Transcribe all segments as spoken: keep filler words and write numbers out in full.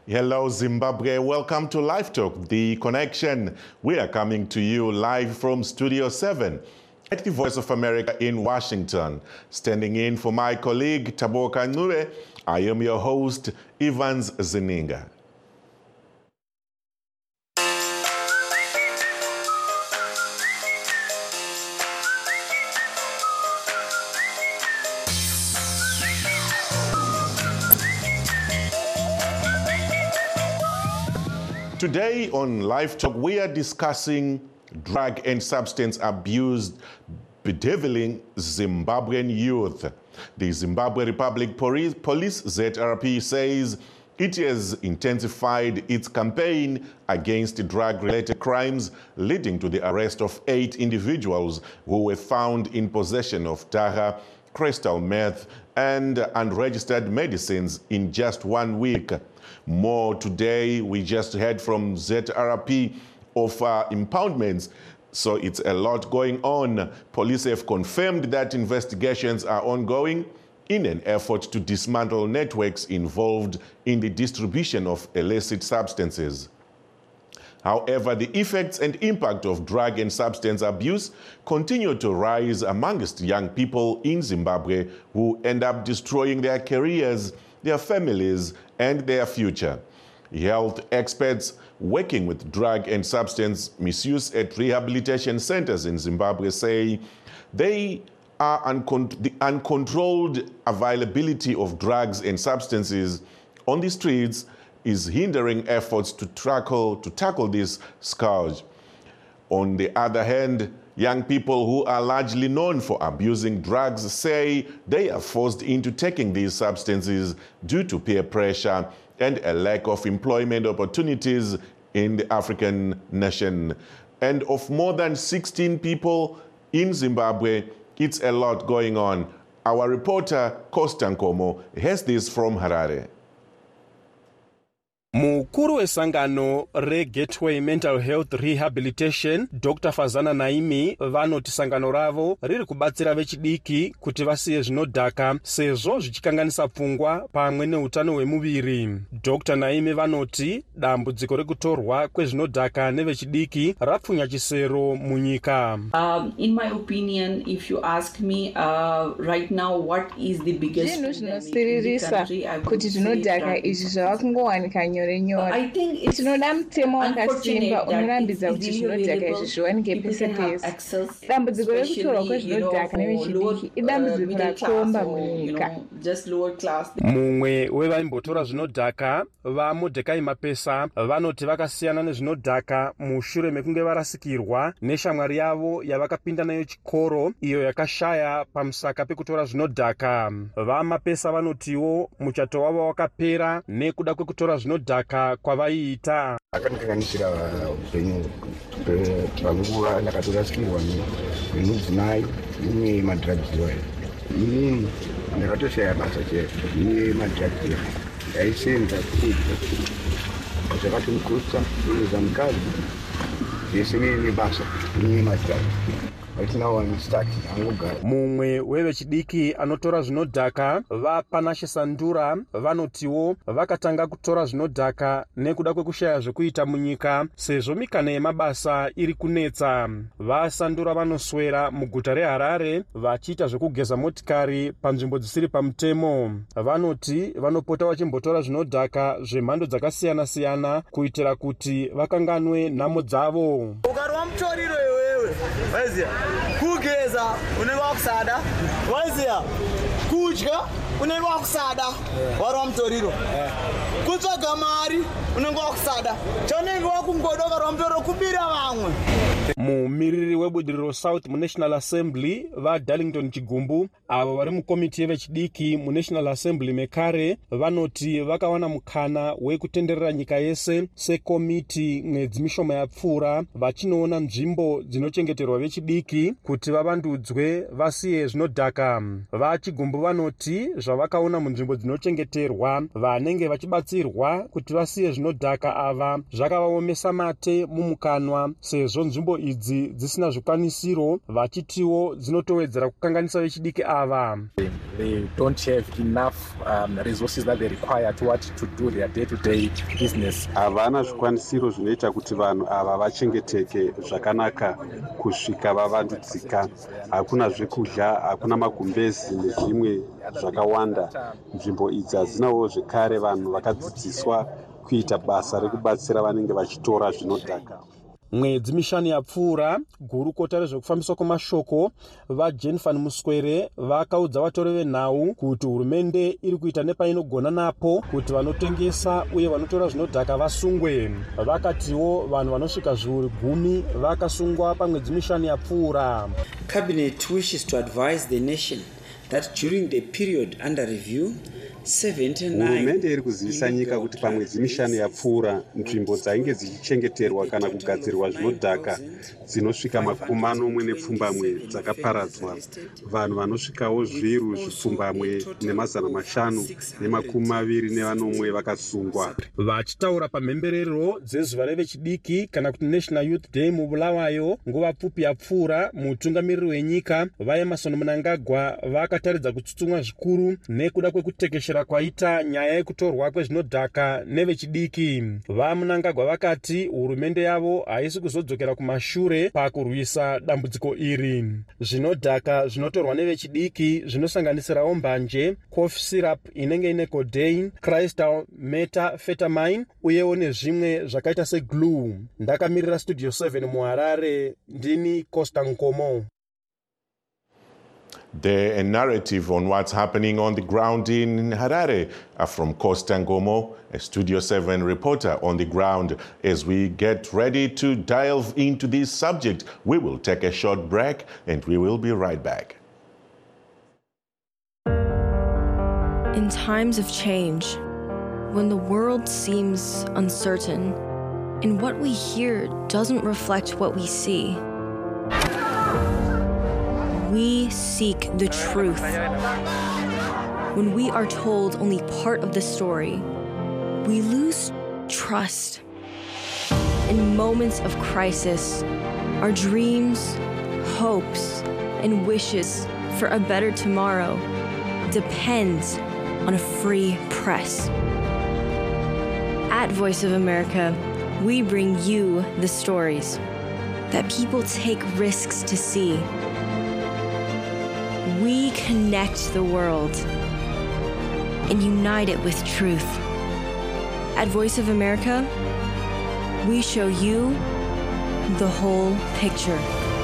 Hello, Zimbabwe. Welcome to Live Talk, The Connection. We are coming to you live from Studio seven at the Voice of America in Washington. Standing in for my colleague, Taboka Nure, I am your host, Evans Zeninga. Today on Live Talk, we are discussing drug and substance abuse bedeviling Zimbabwean youth. The Zimbabwe Republic Police, Z R P, says it has intensified its campaign against drug-related crimes, leading to the arrest of eight individuals who were found in possession of Taha, crystal meth, and unregistered medicines in just one week. More today, we just heard from Z R P of uh, impoundments, so it's a lot going on. Police have confirmed that investigations are ongoing in an effort to dismantle networks involved in the distribution of illicit substances. However, the effects and impact of drug and substance abuse continue to rise amongst young people in Zimbabwe who end up destroying their careers, their families, and their future. Health experts working with drug and substance misuse at rehabilitation centers in Zimbabwe say they are uncon- the uncontrolled availability of drugs and substances on the streets is hindering efforts to tackle, to tackle this scourge. On the other hand, young people who are largely known for abusing drugs say they are forced into taking these substances due to peer pressure and a lack of employment opportunities in the African nation. And of more than sixteen people in Zimbabwe, it's a lot going on. Our reporter, Costa Nkomo, has this from Harare. Mukuru wesangano re-Gateway Mental Health Rehabilitation, Doctor Fazana Naimi, vanoti sangano ravo riri kubatsira vechidiki kuti vasiye zvinodhaka sezvo zvichikanganisa pfungwa pamwe neutano hwemuviri. Doctor Naimi vanoti dambudziko rekutorwa kwezvinodhaka nevechidiki rapfunya chisero munyika. Um, in my opinion, if you ask me uh, right now what is the biggest pandemic in the country, I would say I think it's tinoda unorambidza kuti zvinodhaka izvi zviwanike pese pese. Dambudziko rekutorwa kwezvinodhaka nevechidiki idambudziko rakomba munyika. Mumwe wevaimbotora zvinodhaka vaMordecai Mapesa vanoti vakasiyana nezvinodhaka mushure mekunge varasikirwa neshamwari yavo yavakapinda nayo chikoro iyo yakashaya pamusaka pekutora zvinodhaka. VaMapesa vanotiwo muchato wavo wakapera nekuda kwekutora zvinodhaka kwavaiita. Akandikanganisira upenyu panguva ndakatorasikirwa nemudzimai nemadhiragiwa. Inini ndakatoshaya basa chete nemadhiragiwa. Ndaisenza kudya zvakatomukutsa kuedza mukadzi zvese nebasa nemadhiragiwa. Mumwe wevechidiki anotora zvinodhaka vaPanashe Sandura vanotiwo vakatanga kutora zvinodhaka nekuda kwekushaya zvekuita munyika sezvo mikana yemabasa iri kunetsa. VaSandura vanoswera muguta reHarare vachiita zvekugeza motikari panzvimbo dzisiri pamutemo. Vanoti vanopota vachimbotora zvinodhaka zvemhando dzakasiyana siyana kuitira kuti vakanganwe nhamo dzavo. Ukarwa mutoriro iwewe, waziya kugeza unenge wakusada, waziya kudya unenge wakusada, warwa mutoriro. Kutsvaga mari unenge wakusada, chaunenge wakungoda ukarwa mutoriro kubira vamwe. Mumiriri webudiriro South muNational Assembly vaDarlington Chigumbu avo vari mukomiti yevechidiki muNational Assembly mekare vanoti vakawana mukana wekutenderera nyika yese sekomiti mwedzi mishoma yapfuura vachinoona nzvimbo dzinochengeterwa vechidiki kuti vavandudzwe vasiye zvinodhaka. VaChigumbu vanoti zvavakaona munzvimbo dzinochengeterwa vanenge vachibatsirwa kuti vasiye zvinodhaka ava zvakavaomesa mate mumukanwa, sezvo nzvimbo idzi dzisina zvikwanisiro, vachitiwo dzinotowedzera kukanganisa vechidiki ava. They don't have enough um, resources that they require to what to do their day-to-day business. Havana zvikwanisiro zvinoita kuti vanhu ava vachengeteke zvakanaka kusvika vavandudzika. Hakuna zvekudya, hakuna magumbezi nezvimwe zvakawanda. Nzvimbo idzi hadzinawo zvekare vanhu vakadzidziswa kuita basa rekubatsira vanenge vachitora zvinodhaka. Mwedzi mishanu yapfuura, gurukota rezvekufambiswa kwemashoko vaJane van Muswere vakaudza vatori venhau kuti hurumende iri kuita nepainogona napo kuti vanotengesa uye vanotora zvinodhaka vasungwe. Vakatiwo vanhu vanosvika zviuru gumi vakasungwa pamwedzi mishanu yapfuura. Cabinet wishes to advise the nation that during the period under review, hurumende iri kuzivisa nyika kuti pamwedzi mishanu yapfuura nzvimbo dzainge dzichichengeterwa kana kugadzirwa zvinodhaka dzinosvika makumi manomwe nepfumbamwe dzakaparadzwa. Vanhu vanosvikawo zviru zvipfumbamwe nemazana mashanu nemakumi maviri nevanomwe vakasungwa. Vachitaura pamhemberero dzezuva revechidiki kana kuti National Youth Day mubulawayo nguva pfupi yapfuura, mutungamiriri wenyika vaEmmerson Mnangagwa vakataridza kutsutsumwa zvikuru nekuda kwekutekeshera kwaita nyaya yekutorwa kwezvinodhaka nevechidiki. VaMnangagwa vakati hurumende yavo haisi kuzodzokera kumashure pakurwisa dambudziko iri. Zvinodhaka zvinotorwa nevechidiki zvinosanganisirawo mbanje, cough syrup inenge ine codeine, crystal methamphetamine uyewo nezvimwe zvakaita seglue. Ndakamirira Studio seven muHarare, ndini Costa Nkomo. The narrative on what's happening on the ground in Harare are from Costa Nkomo, a Studio seven reporter on the ground. As we get ready to delve into this subject, we will take a short break and we will be right back. In times of change, when the world seems uncertain and what we hear doesn't reflect what we see, we seek the truth. When we are told only part of the story, we lose trust. In moments of crisis, our dreams, hopes, and wishes for a better tomorrow depend on a free press. At Voice of America, we bring you the stories that people take risks to see. We connect the world and unite it with truth. At Voice of America, we show you the whole picture.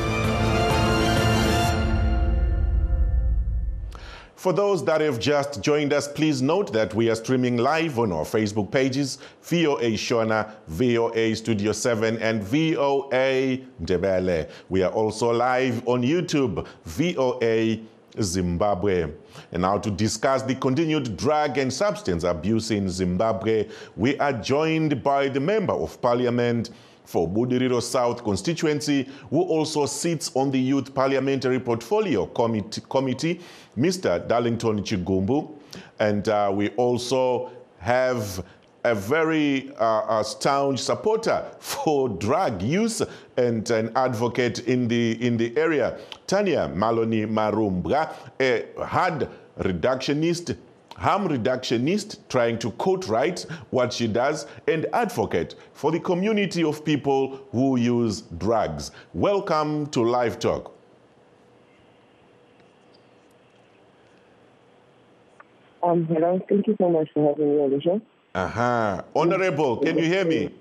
For those that have just joined us, please note that we are streaming live on our Facebook pages, V O A Shona, V O A Studio seven, and V O A Ndebele. We are also live on YouTube, V O A Zimbabwe. And now to discuss the continued drug and substance abuse in Zimbabwe, we are joined by the Member of Parliament for Budiriro South constituency, who also sits on the Youth Parliamentary Portfolio Committee, committee Mister Darlington Chigumbu. And uh, we also have a very uh, a staunch supporter for drug use and an advocate in the, in the area, Tanya Maloney Marumbra, a hard reductionist, harm reductionist, trying to quote right what she does, and advocate for the community of people who use drugs. Welcome to Live Talk. Um, hello, thank you so much for having me on the show. Uh-huh. Honorable, can you hear me?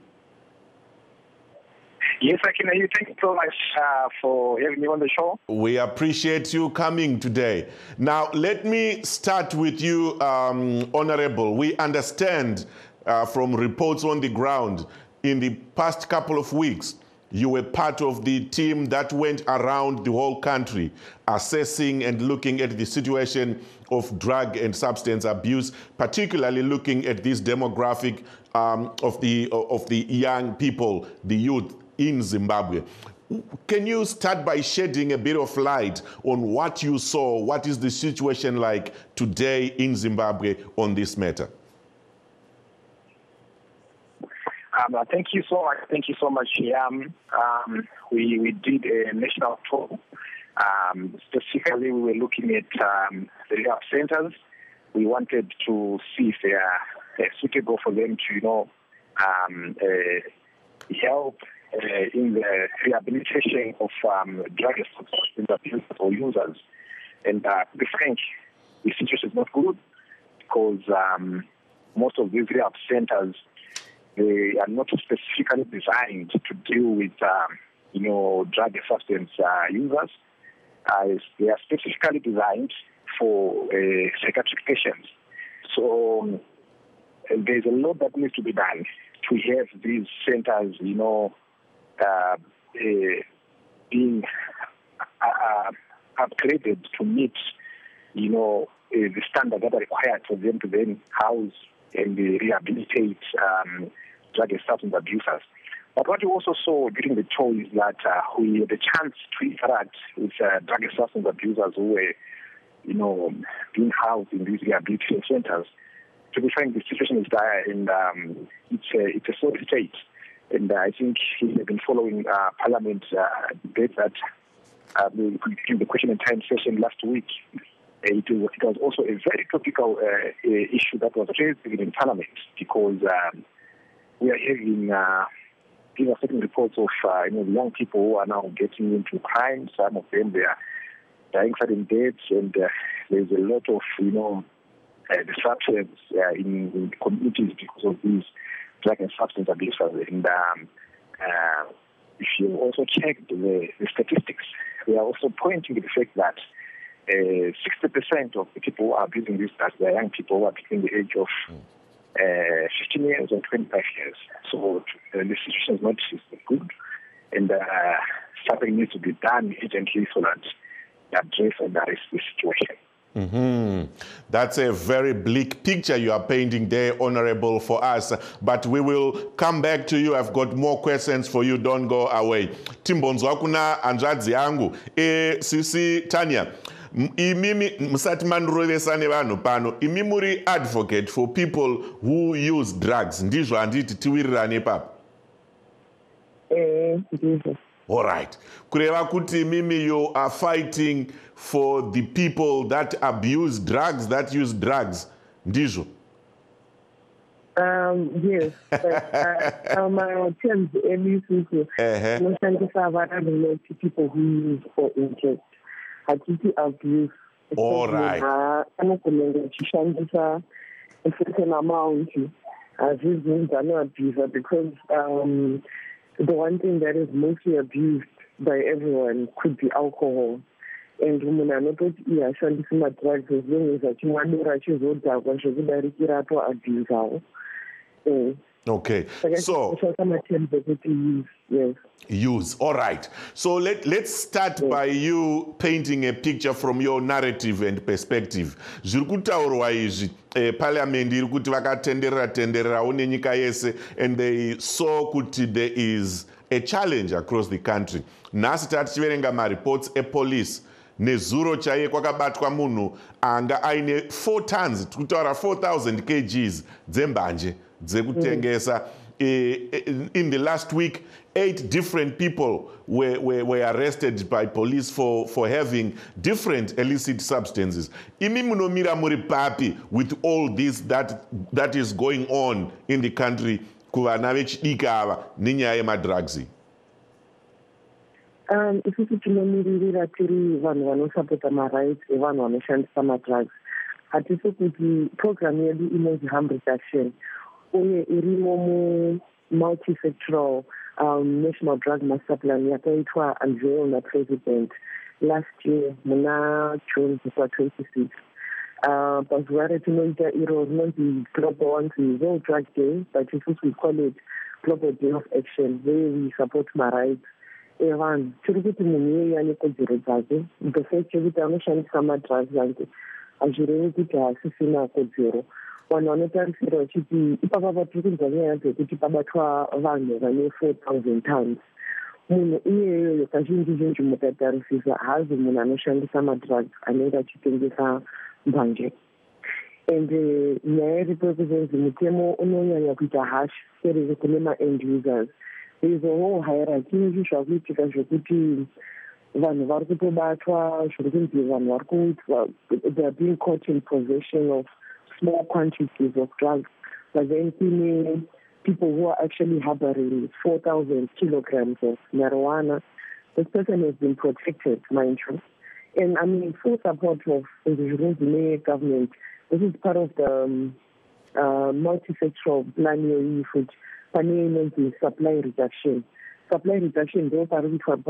Yes, I can hear you. Thank you so much uh, for having me on the show. We appreciate you coming today. Now, let me start with you, um, Honorable. We understand uh, from reports on the ground in the past couple of weeks, you were part of the team that went around the whole country assessing and looking at the situation of drug and substance abuse, particularly looking at this demographic um, of the of the young people, the youth in Zimbabwe. can you start by shedding a bit of light on what you saw? What is the situation like today in Zimbabwe on this matter? Um, uh, thank you so much. Thank you so much, Yam. Um, we, we did a national tour. Um, specifically, we were looking at um, the rehab centers. We wanted to see if they are uh, suitable for them to, you know, um, uh, help uh, in the rehabilitation of um, drug and substance abuse or users. And uh, to be frank, the situation is not good because um, most of these rehab centers, they are not specifically designed to deal with, um, you know, drug and substance uh, users. Uh, they are specifically designed for uh, psychiatric patients. So um, there's a lot that needs to be done to have these centers, you know, uh, uh, being uh, upgraded to meet, you know, uh, the standards that are required for them to then house and uh, rehabilitate um, drug and substance abusers. But what we also saw during the tour is that uh, we had a chance to interact with uh, drug and substance abusers who were, you know, being housed in these rehabilitation centers. To be frank, the situation is dire, and um, it's a it's a sore state. And uh, I think we have been following uh, Parliament uh, debate that uh, in the question and time session last week. It was, it was also a very topical uh, issue that was raised in Parliament because um, we are having uh, you know, certain reports of uh, you know, young people who are now getting into crime. Some of them, they are dying sudden deaths, and uh, there's a lot of, you know, uh, disruptions uh, in, in communities because of these drug and substance abusers. And um, uh, if you also check the, the statistics, they are also pointing to the fact that uh, sixty percent of the people who are abusing these drugs, they are young people who are between the age of uh, fifteen years and twenty-five years. So uh, the situation is not good, and uh, something needs to be done urgently so that they address and address the situation. Mm-hmm. That's a very bleak picture you are painting there, Honorable, for us. But we will come back to you. I've got more questions for you. Don't go away. Timbonzwa kuna anzvadzi yangu. E, Sisi Tanya, imimi musati mandurovesane vanhu pano, imi muri advocate for people who use drugs. Ndizvo handiti tiwirirane papo. Eh, ndizvo. All right. Kureva kuti mimi you are fighting for the people that abuse drugs, that use drugs. Ndizvo. Um, yes, but uh, um, my terms, people who use for interest. Hatiti abuse. All right. A certain amount as these means are not abuser because um, the one thing that is mostly abused by everyone could be alcohol. And women are not drugs as long as that you want to abuse. Okay, so yes. Use. All right. So let, let's start yes. by you painting a picture from your narrative and perspective. Zvirikutaurwa izvi eh, parliament iri kuti vakatenderera tendererawo nenyika yese, and they saw kuti there is a challenge across the country. Nhasi tati chiverenga mareports epolice nezuro chaiye kwakabatwa munhu anga aine four tons, tikutaura four thousand kgs dzembanje dzekutengesa. Mm. In the last week, eight different people were, were, were arrested by police for, for having different illicit substances. Imi munomira muri papi with all this that, that is going on in the country kuvana vechidiki ava nenyaya yemadrugs? Um, isusu tinomiririra tiri vanhu vanosapota marights evanhu vanoshandisa madrugs. Hatisi kuti program yedu inonzi harm reduction uye irimo mu multi-sectoral um, national drug master plan yakaitwa unveil na president last year muna June twenty-six. Uh, pazuva retinoita iro rinonzi global wanzi World Drug Day, but isusu we call it Global Day of Action, where we support marights evanhu. Tiri kuti munhu iyeye ane kodzero dzake, the fact yekuti anoshandisa madrugs ange hazvirevi kuti hasisina kodzero. Vanhu vanotarisira vachiti ipapa patiri kunzwa nyaya dzekuti pabatwa vanhu vane four thousand tons. munhu iyeyoyo kazhinji zhinji mukatarisisa hazi munhu anoshandisa madrugs anenge achitengesa mbanje. And nyaya iripo yekuzonzi mutemo unonyanya kuita hash serere kune ma-end users. There is a whole hierarchy izvi zvakuitika zvokuti vanhu vari kutobatwa zviri kunzi vanhu vari kuitwa, they are being caught in possession of small quantities of drugs, but then kune people who are actually harboring four thousand kilograms of marijuana. This person has been protected, mind you. And I mean, full support of the government. This is part of the um, uh, multi-sectoral plan for the supply reduction. Supply reduction, they are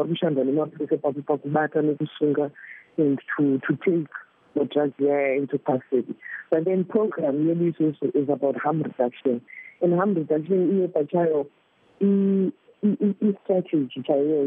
and to, to take the drugs there into custody. But then program really is also is about harm reduction. And harm reduction is a child, is strategy,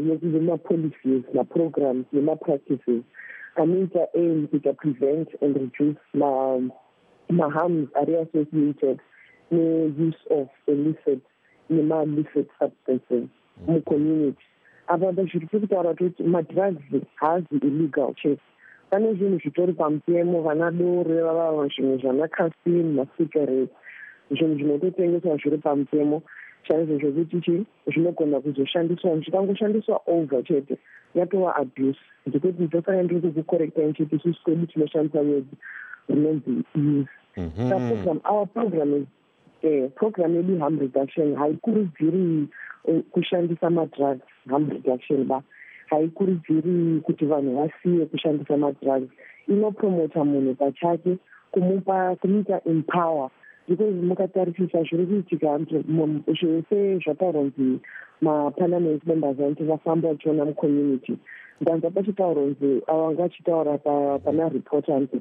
is policies, programs, practices. I mean, to aim to prevent and reduce my, my harms are associated with use of illicit, illicit substances in the community. About the shirikita my drugs has illegal checks. Pane zvinhu zvitori pamutemo vanadore vava zvinhu zvanakasini masigareti zvinhu zvinototengeswa zviri pamutemo chaizvo zvokuti chi zvinogona kuzoshandiswa zvikangoshandiswa over chete yatova abuse ndikuti ndosaka ndiri kukukorekta nchiti isusu kwedu tinoshandisa word rinonzi use. Program, our program is uh, program yedu harm reduction haikurudziri kushandisa madrugs harm reduction ba haikurudziri kuti vanhu vasiye kushandisa madrugs, inopromota munhu pachake kumupa kumuita empower because mukatarisisa zviri kuitika zvese zvataurwa kunzi maparliament members vanti vafamba vachiona mucommunity ndanza pachitaurwa kunzi ava vanga vachitaura pana report anzi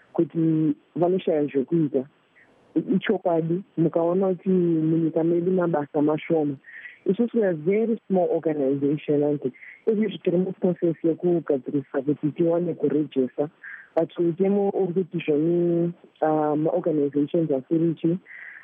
kuti vanoshaya zvekuita. Ichokwadi mukaona kuti munyika medu mabasa mashoma. Isusu we are a very small organization and izvi tiri muprocess yekugadzirisa kuti tiwane kurejista but mutemo uri kuti zvoni maorganizations asiri chi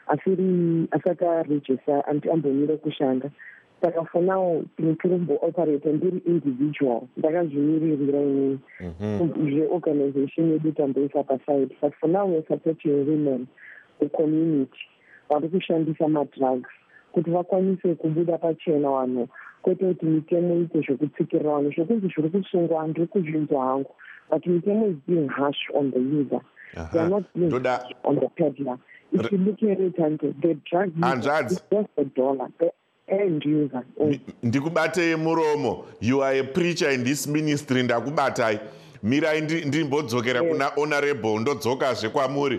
asiri asakarejista anti ambomire kushanda. Saka for now tiri kumbo-operate ndiri individual ndakazvimiririra ini zveorganization yedu tamboisa paside, but for now we are supporting women, the community vari kushandisa madrugs kuti vakwanise kubuda pachena vanhu kwete kuti mitemo ite zvokutsikirira vanhu zvokunzi zviri kusungwa handiri kuzvinzwa hangu, but mitemo is being harsh on the user. Uh-huh. They are not being harsh on the peddler. If you look at it and the drug user is just a dollar. The end user. Ndikubatei muromo. You are a preacher in this ministry. Ndakubatai. Mirai ndimbodzokera kuna honorable ndodzokazve kwamuri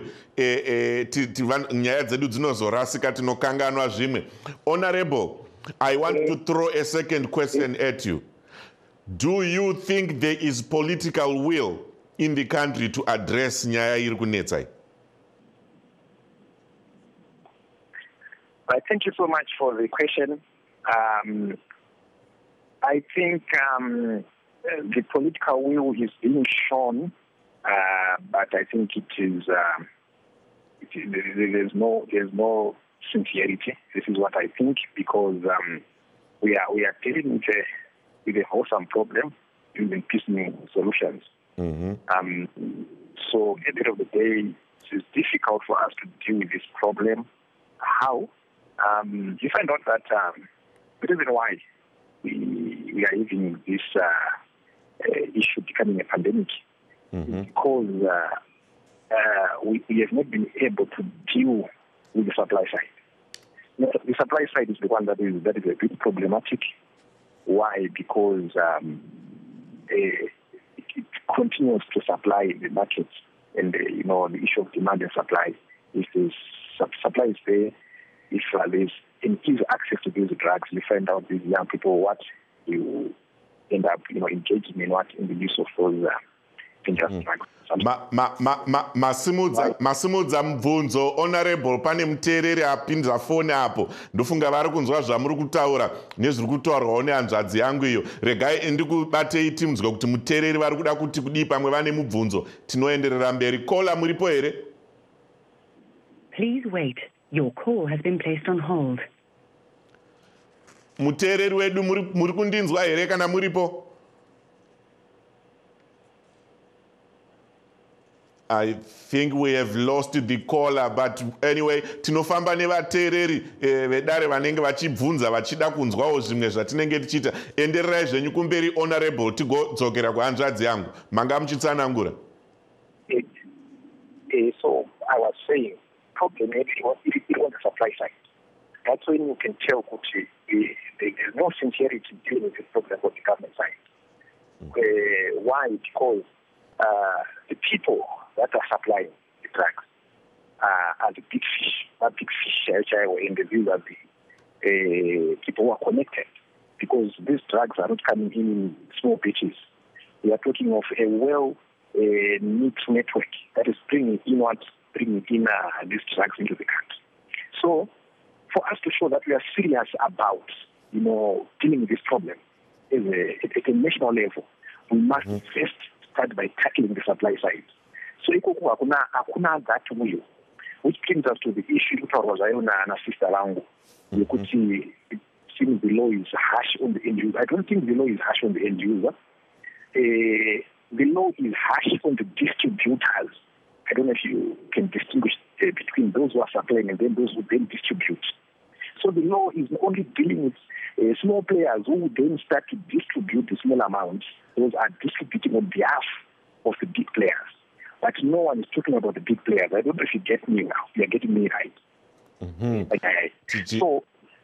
nyaya dzedu dzinozorasika tinokanganwa zvimwe. Honorable, I want to throw a second question at you. Do you think there is political will in the country to address nyaya iri kunetsai? Well, thank you so much for the question. Um, I think um, the political will is being shown, uh, but I think it is uh, it, there's no there's no sincerity. This is what I think, because um, we are we are dealing with a with a wholesome problem using piecemeal solutions. Mm-hmm. Um, so at the end of the day, it is difficult for us to deal with this problem. How? Um, you find out that um, the reason why we we are having this uh, uh, issue becoming a pandemic mm-hmm. is because uh, uh, we, we have not been able to deal with the supply side. The supply side is the one that is that is a bit problematic. Why? Because um, uh, it, it continues to supply the market, and uh, you know the issue of demand and supply. If the supply is there, if uh, there's an easy access to these drugs, you find out these young people what you end up, you know, engaging in what in the use of those uh, dangerous mm. drugs. Masimudza mubvunzo. Honorable, pane muteereri apinza foni apo. Ndofunga vari kunzwa zvamuri kutaura nezviri kutaurwawo nehanzvadzi yangu iyo. Regai ndikubatei timunzwa kuti muteereri vari kuda kuti kudii pamwe vane mubvunzo. Tinoenderera mberi. Kola muripo here? Please wait. Your call has been placed on hold. muteereri wedu muri kundinzwa here kana muripo? I think we have lost the caller, but anyway, tinofamba nevateereri vedare vanenge vachibvunza vachida kunzwawo zvimwe zvatinenge tichiita. Endererai zvenyu kumberi honorable, tigodzokera kuhanzvadzi yangu. Manga muchitsanangura. So I was saying, problem it was, it was the supply side. That's when you can tell that there's no sincerity dealing with this problem on the government side. Mm. Uh, why? Because uh, the people that are supplying the drugs uh, are the big fish, not big fish, in the view that the uh, people who are connected, because these drugs are not coming in small batches. We are talking of a well uh, knit network that is bringing inwards, bringing in uh, these drugs into the country. So, for us to show that we are serious about, you know, dealing with this problem at a, at a national level, we must mm-hmm. first start by tackling the supply side. So, hakuna that will, which brings us to the issue that was na sister Lango. You could see it seems the law is harsh on the end user. I don't think the law is harsh on the end user. Uh, the law is harsh on the distributors. I don't know if you can distinguish uh, between those who are supplying and then those who then distribute. So the law is only dealing with uh, small players who then start to distribute the small amounts. Those are distributing on behalf of the big players. But no one is talking about the big players. I don't know if you get me now. You are getting me right. Mm-hmm. Okay. So,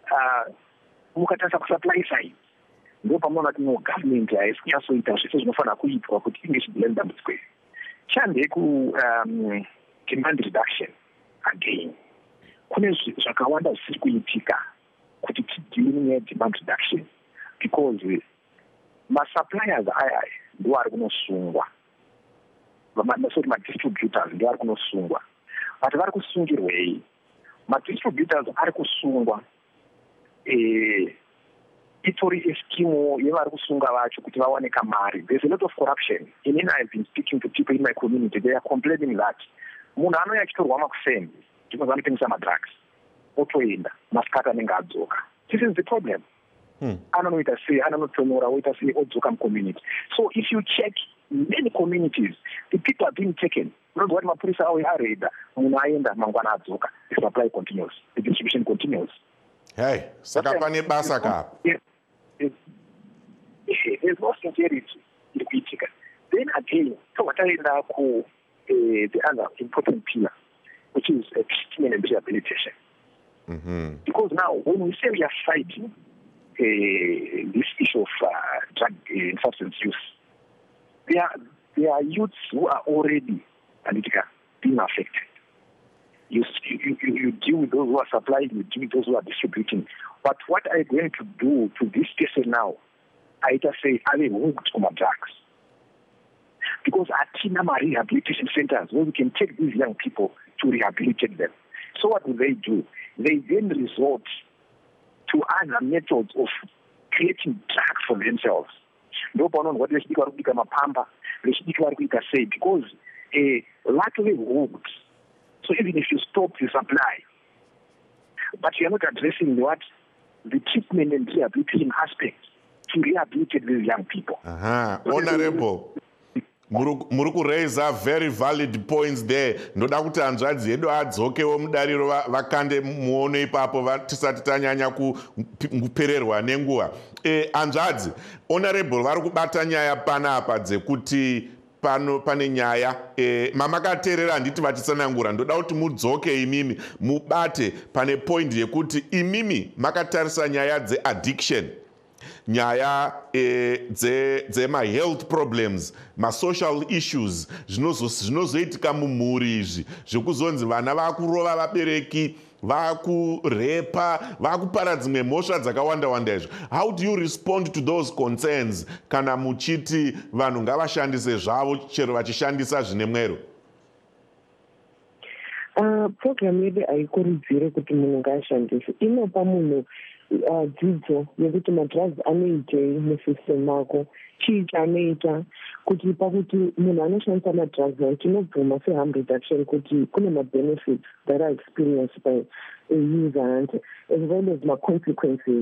mukatasa uh, supply side. Ndo pamoja na government yaisikiaso itashiso zinofana kuitwa kuti English blend dambudzwe. Chande ku um, demand reduction again. Kune zvakawanda zvisiri kuitika kuti tidini demand reduction because ma suppliers aya ndo ari kunosungwa. Vamasoti ma distributors ndo ari kunosungwa. But vari kusungirwei? Ma distributors ari kusungwa eh itori eskimo yevari kusunga vacho kuti vawane kamari. There's a lot of corruption. And then I've been speaking to people in my community. They are complaining that munhu anouya achitorwa makusendi ndipo vanotengesa madrugs otoenda masikati anenge adzoka. This is the problem. Hmm. Anonoita sei anonotonora oita sei odzoka mucommunity. So if you check many communities, the people are being taken. Unonzwa kuti mapurisa auya areda munhu aenda mangwana adzoka. The supply continues. The distribution continues. Hey, saka pane basa kapa. There's no sincerity in the Then again, so what I now call the other important pillar, which is uh, treatment and rehabilitation. Mm-hmm. Because now, when we say we are fighting uh, this issue of uh, drug and substance use, there are, there are youths who are already being affected. You, you, you, you deal with those who are supplying, you deal with those who are distributing. But what are you going to do to this person now? I just say, are they hooked on drugs? Because at Tinama rehabilitation centers, where we can take these young people to rehabilitate them. So what do they do? They then resort to other methods of creating drugs for themselves. No one what they speak about become a pamba, they speak about say because a lot of hooked. So even if you stop the supply, but you are not addressing what the treatment and rehabilitation aspect to rehabilitate these young people. Uh-huh. Honorable, muri raise very valid points there. Ndoda kuti hanzvadzi yedu adzokewo mudariro vakande muono ipapo tisati tanyanya kupererwa nenguva. Eh, hanzvadzi, honorable vari kubata nyaya panapa dzekuti pano pane nyaya eh, mamakateerera handiti vachitsanangura. Ndoda kuti mudzoke imimi mubate pane point yekuti imimi makatarisa nyaya dzeaddiction, nyaya eh, dzema-health problems, ma-social issues zvinozoitika mumhuri izvi zvekuzonzi vana vakurova vabereki, vakurepa, vakupara dzimwe mhosva dzakawanda-wanda izvo. How do you respond to those concerns kana muchiti vanhu ngavashandise zvavo chero vachishandisa zvine mwero? Uh, program yedu haikurudzire kuti munhu ngaashandise. Inopa munhu uh, dzidzo yekuti madrugs anoitei musystem mako, chii chaanoita, kuti pakuti munhu anoshandisa madrugs tinobvuma se-harm reduction kuti kune ma-benefits that are experienced by a user and as well as ma-consequences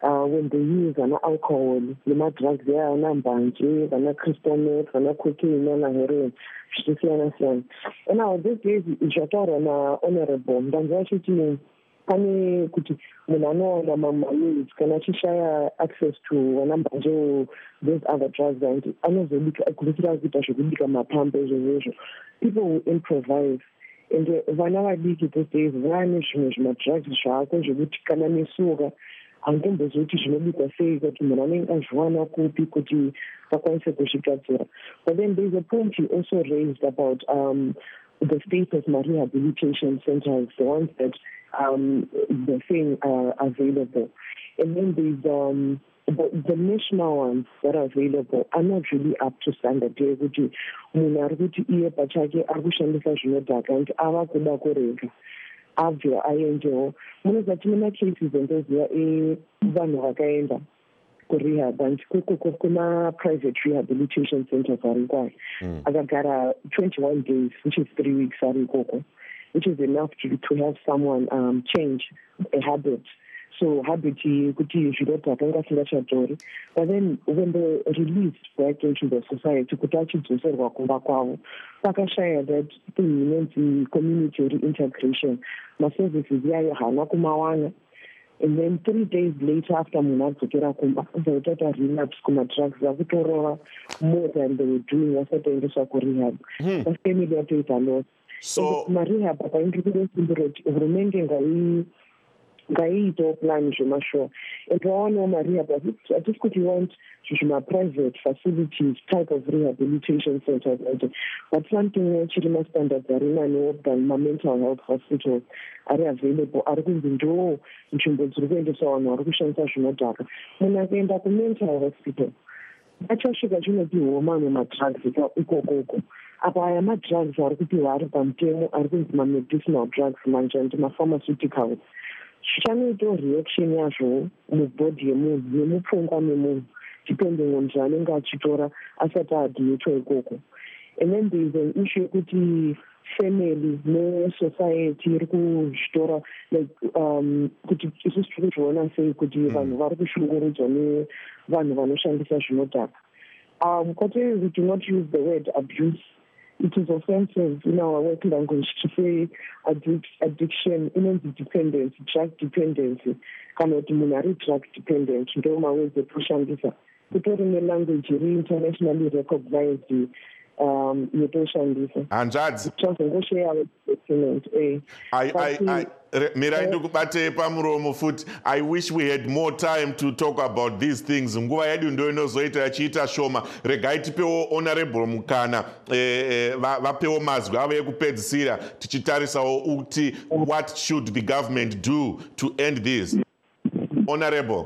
uh, when they use an alcohol, the drugs there are nambanje, vana crystal meth, vana cocaine, vana heroin, zvichisiyanasiyana. And now these days zvataurwa nahonorable ndanzi vachiti pane kuti munhu anowana mamanews kana achishaya access to vana mbanje those other drugs and anozobika kubikira kuita zvekubika mapambe izvozvo. People will improvise. And vana vadiki these days vane zvimwe zvimadrugs zvako zvekuti kana nesuka handimbozoti zvinobikwa sei kuti munhu anenge azviwana kupi kuti vakwanise kuzvigadzira. But then there's a point you also raised about um, the state of rehabilitation centers, the ones that um, they're saying are available. And then there's um, the, the national ones that are available are not really up to standard. Kuti munhu ari kuti iye pachake ari kushandisa zvinodhaka kuti ava kuda kurega abve aendewo. Munobva tine macases endoziva vanhu vakaenda kurehab and kuma-private rehabilitation centers ari kwayo akagara twenty-one days, which is three weeks ari ikoko, which is enough to, to have someone um, change a habit. So habit kuti zvinodhaka ngasingachatori. But then when they're released back into the society kuti achidzoserwa kumba kwavo pakashaya that thing inonzi community reintegration, maservices yayo hana kumawana. And then three days later after munhu adzokera kumba vaitata relapse kumadrugs vakutorova more than they were doing vasatoendeswa kurehab. Vafamily vatoita loss. So marehab apaindi kudosimbiro kuti hurumende ngai ngaiitewo plan zvemashowa and vaonawo marehab hatisi kuti want zvima-private facilities type of rehabilitation centers but something chiri mastandards ari nanewo than ma-mental health hospitals ari available ari kunzi ndo nzvimbo dziri kuendesa vanhu vari kushandisa zvinodhaka. Munhu akaenda ku-mental hospital achasvika chinopiwa mamwe madrugs ikokoko. Apa aya madrugs ari kupiwa ari pamutemo ari kunzi ma-medicinal drugs manje and ma-pharmaceuticals. Chichanoitawo reaction yazvo mubhodhi yemunhu nemupfungwa memunhu depending on zvaanenge achitora asati adhietwa ikoko. And then there is an issue kuti family nesociety iri kuzvitora like um, kuti isusu tiri kuzviona sei kuti vanhu vari kushungurudzwa nevanhu vanoshandisa zvinodhaka. Um, Kote, we do not use the word abuse. It is offensive in our work language to say addic addiction, inonzi dependency, drug dependency, kana kuti munhu ari drug dependent, ndo mawedzi ekushandisa. Kutori nelanguage iri internationally recognized um, yetoshandisa. Hanzvadzi. Tozongosheya document, eh. I, I, I, Mirai ndikubate pamuromo futi. I wish we had more time to talk about these things. Nguva yedu ndo inozoita yachiita shoma. Regai tipewo honorable mukana eh, vapewo mazwi ave ekupedzisira tichitarisawo uti what should the government do to end this. Honorable,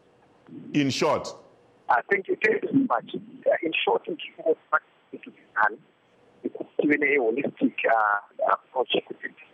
in short. Uh, thank you very much. Uh, in short, in short, what needs to be done, even a holistic uh, approach to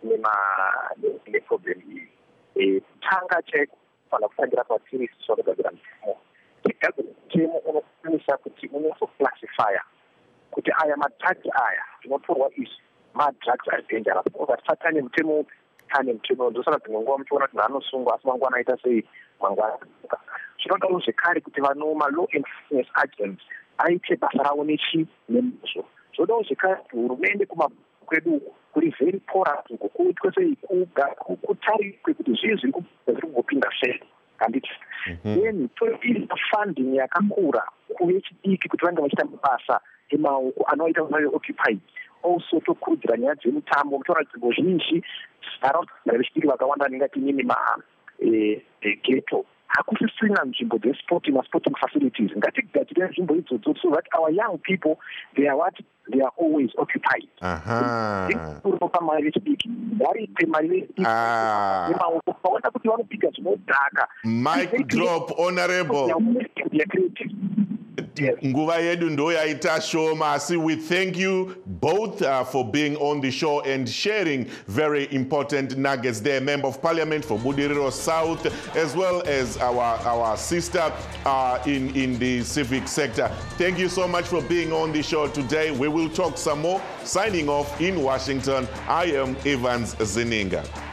the problem is tanga check for the federal authorities sort of the more. The government team on a minister could also classifier. Could I am a drug aya, not for what is mad drugs are dangerous. But Satan in Timo, and in Timo, those are the Mongom to Nano Sunga, as Mangwana say, Mangwana. So not also carry normal law enforcement agents. I take Basaraonichi, Nemso. So those carry to remain the Kuma Credu, who is very poor to go, because they could carry disease in the same. And it's then to funding Yakamura, who is equal to Random Pasa, Hima, annoyed very occupied. Also to Kudranya, Jim Tam, Motora Bojinshi, Starot, Restiwanda Minima, a ghetto. Hakusisina nzvimbo sporting sporting facilities. Ngatigadzire nzvimbo idzodzo so that our young people, they are what they are always occupied. Aha. Mic drop, honorable. Nguva yedu ndo yaita shoma. Asi, we thank you both uh, for being on the show and sharing very important nuggets there. Member of Parliament for Budiriro South, as well as our, our sister uh, in, in the civic sector. Thank you so much for being on the show today. We will talk some more. Signing off in Washington, I am Evans Zeninga.